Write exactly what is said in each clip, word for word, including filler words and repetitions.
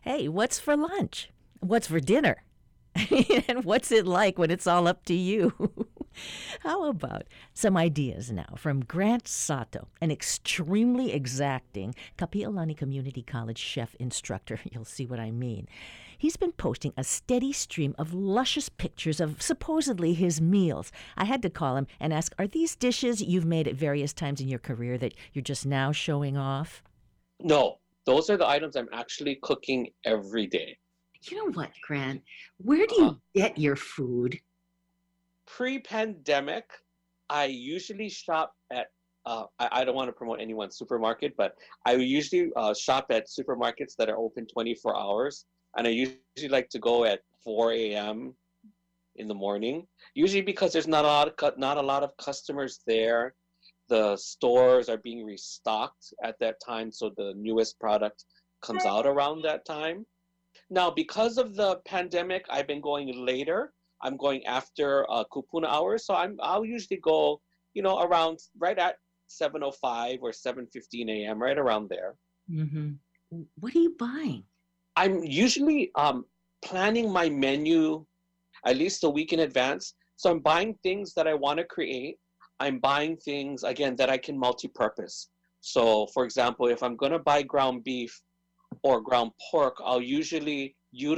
Hey, what's for lunch? What's for dinner? And what's it like when it's all up to you? How about some ideas now from Grant Sato, an extremely exacting Kapi'olani Community College chef instructor. You'll see what I mean. He's been posting a steady stream of luscious pictures of supposedly his meals. I had to call him and ask, are these dishes you've made at various times in your career that you're just now showing off? No, those are the items I'm actually cooking every day. You know what, Grant? Where do Uh, you get your food? Pre-pandemic, I usually shop at, uh, I, I don't want to promote anyone's supermarket, but I usually uh, shop at supermarkets that are open twenty-four hours. And I usually like to go at four a m in the morning, usually because there's not a lot of, cu- not a lot of customers there. The stores are being restocked at that time, so the newest product comes out around that time. Now, because of the pandemic, I've been going later. I'm going after uh, kupuna hours, so I'm I'll usually go, you know, around right at seven oh five or seven fifteen a m, right around there. Mm-hmm. What are you buying? I'm usually um, planning my menu at least a week in advance. So I'm buying things that I want to create. I'm buying things, again, that I can multi-purpose. So, for example, if I'm going to buy ground beef or ground pork, I'll usually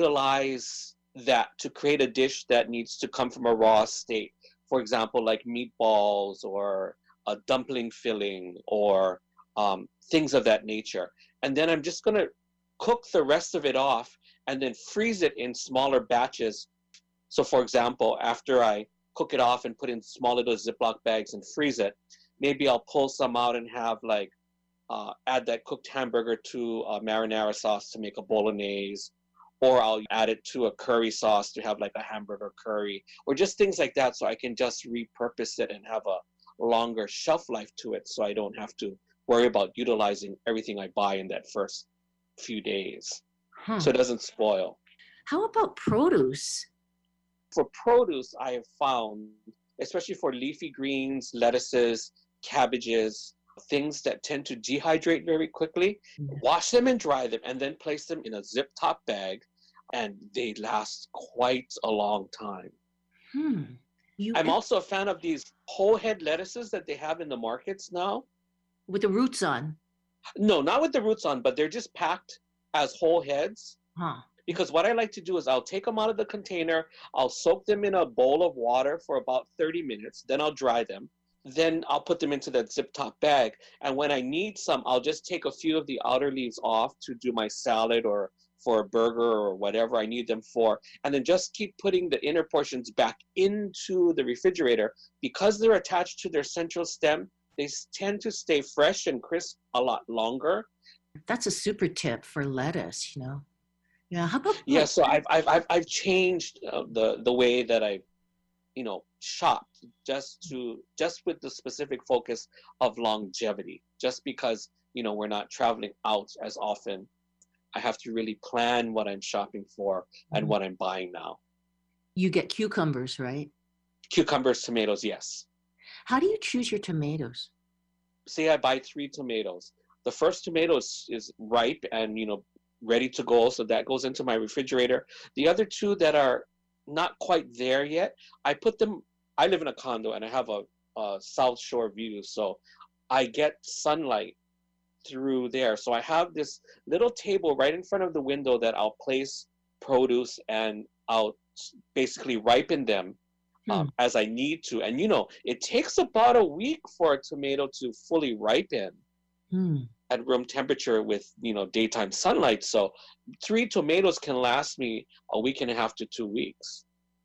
utilize that to create a dish that needs to come from a raw state. For example, like meatballs or a dumpling filling or um, things of that nature. And then I'm just going to cook the rest of it off and then freeze it in smaller batches. So, for example, after I cook it off and put in small little Ziploc bags and freeze it, maybe I'll pull some out and have like uh, add that cooked hamburger to a marinara sauce to make a bolognese, or I'll add it to a curry sauce to have like a hamburger curry, or just things like that, so I can just repurpose it and have a longer shelf life to it, so I don't have to worry about utilizing everything I buy in that first few days, Huh. so it doesn't spoil. How about produce? For produce, I have found, especially for leafy greens, lettuces, cabbages, things that tend to dehydrate very quickly, wash them and dry them, and then place them in a zip top bag, and they last quite a long time. Hmm. You I'm also a fan of these whole head lettuces that they have in the markets now. with the roots on. No, not with the roots on, but they're just packed as whole heads. Huh. Because what I like to do is I'll take them out of the container, I'll soak them in a bowl of water for about thirty minutes, then I'll dry them. Then I'll put them into that zip top bag. And when I need some, I'll just take a few of the outer leaves off to do my salad or for a burger or whatever I need them for. And then just keep putting the inner portions back into the refrigerator. Because they're attached to their central stem, they tend to stay fresh and crisp a lot longer. That's a super tip for lettuce, you know. Yeah. How about Yeah, so I've I've I've, I've changed uh, the the way that I, you know, shopped just to just with the specific focus of longevity. Just because you know we're not traveling out as often, I have to really plan what I'm shopping for and what I'm buying now. you get cucumbers, right? Cucumbers, tomatoes, yes. How do you choose your tomatoes? Say I buy three tomatoes. The first tomato is, is ripe and you know ready to go, so that goes into my refrigerator. The other two that are not quite there yet, I put them. I live in a condo and I have a, a South Shore view, so I get sunlight through there. So I have this little table right in front of the window that I'll place produce and I'll basically ripen them um, Hmm. as I need to. And you know, it takes about a week for a tomato to fully ripen Hmm. at room temperature with you know daytime sunlight. So three tomatoes can last me a week and a half to two weeks.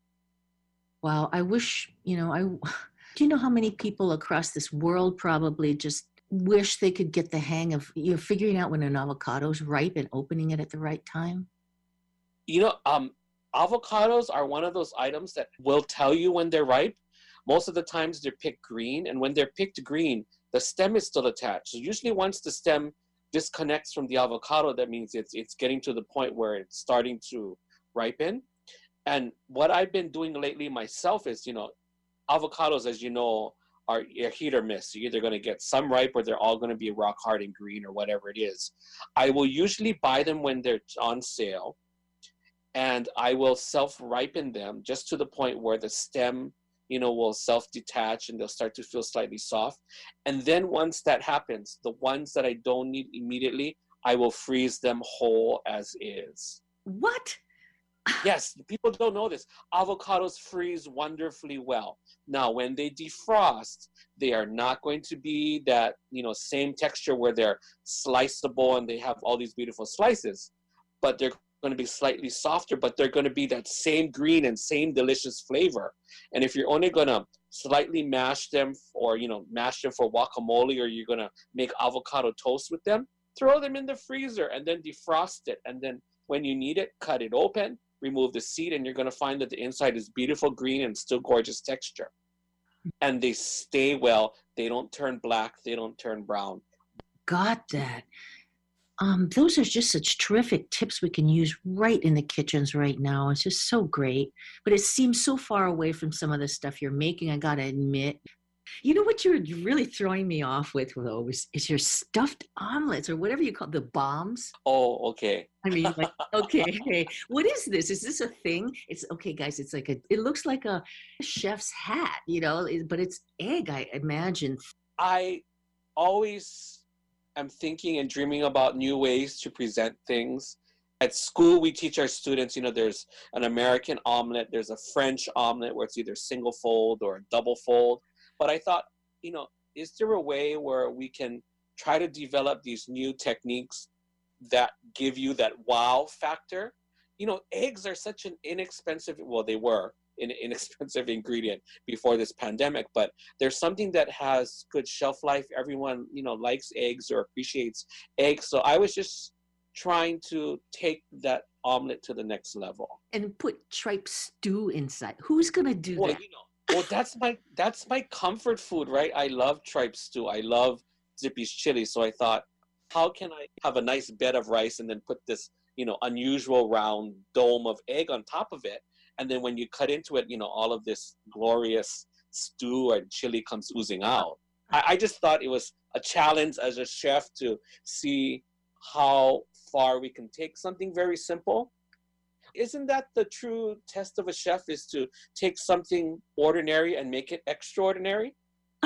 Wow. I wish, you know, I do you know how many people across this world probably just wish they could get the hang of you know figuring out when an avocado's ripe and opening it at the right time? You know, um, avocados are one of those items that will tell you when they're ripe. Most of the times they're picked green, and when they're picked green, the stem is still attached. So usually once the stem disconnects from the avocado, that means it's it's getting to the point where it's starting to ripen. And what I've been doing lately myself is, you know, avocados, as you know, are a hit or miss. You're either going to get some ripe or they're all going to be rock hard and green or whatever it is. I will usually buy them when they're on sale, and I will self-ripen them just to the point where the stem, you know, will self-detach and they'll start to feel slightly soft. And then once that happens, the ones that I don't need immediately, I will freeze them whole as is. What? Yes, people don't know this. Avocados freeze wonderfully well. Now, when they defrost, they are not going to be that, you know, same texture where they're sliceable and they have all these beautiful slices, but they're going to be slightly softer, but they're going to be that same green and same delicious flavor. And if you're only going to slightly mash them or, you know, mash them for guacamole, or you're going to make avocado toast with them, throw them in the freezer and then defrost it. And then when you need it, cut it open, remove the seed, and you're going to find that the inside is beautiful green and still gorgeous texture. And they stay well. They don't turn black. They don't turn brown. Got that. Um, those are just such terrific tips we can use right in the kitchens right now. It's just so great. But it seems so far away from some of the stuff you're making, I got to admit. You know what you're really throwing me off with, though, is, is your stuffed omelets or whatever you call the bombs. Oh, okay. I mean, like, okay, hey, what is this? Is this a thing? It's okay, guys. It's like a, it looks like a chef's hat, you know, but it's egg, I imagine. I always am thinking and dreaming about new ways to present things. At school, we teach our students, you know, there's an American omelet, there's a French omelet where it's either single fold or a double fold. But I thought, you know, is there a way where we can try to develop these new techniques that give you that wow factor? You know, eggs are such an inexpensive, well, they were an inexpensive ingredient before this pandemic, but there's something that has good shelf life. Everyone, you know, likes eggs or appreciates eggs. So I was just trying to take that omelet to the next level. And put tripe stew inside. Who's going to do well, that? You know, well, that's my that's my comfort food, right? I love tripe stew. I love Zippy's chili. So I thought, how can I have a nice bed of rice and then put this, you know, unusual round dome of egg on top of it? And then when you cut into it, you know, all of this glorious stew and chili comes oozing out. I, I just thought it was a challenge as a chef to see how far we can take something very simple. Isn't that the true test of a chef, is to take something ordinary and make it extraordinary?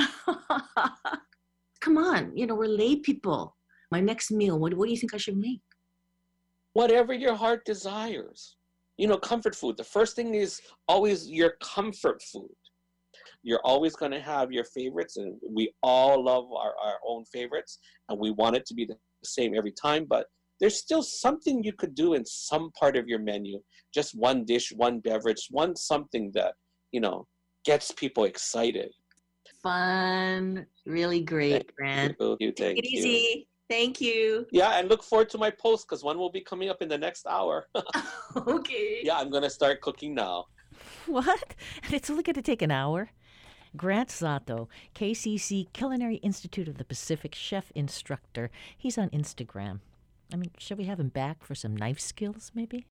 Come on, you know, we're lay people. My next meal, what, what do you think I should make? Whatever your heart desires. You know, comfort food. The first thing is always your comfort food. You're always going to have your favorites, and we all love our, our own favorites, and we want it to be the same every time, but there's still something you could do in some part of your menu. Just one dish, one beverage, one something that, you know, gets people excited. Fun. Really great, Grant. Thank you. Thank Take it you. easy. Thank you. Yeah, and look forward to my post, because one will be coming up in the next hour. Okay. Yeah, I'm going to start cooking now. What? And it's only going to take an hour? Grant Sato, K C C Culinary Institute of the Pacific chef instructor. He's on Instagram. I mean, shall we have him back for some knife skills, maybe?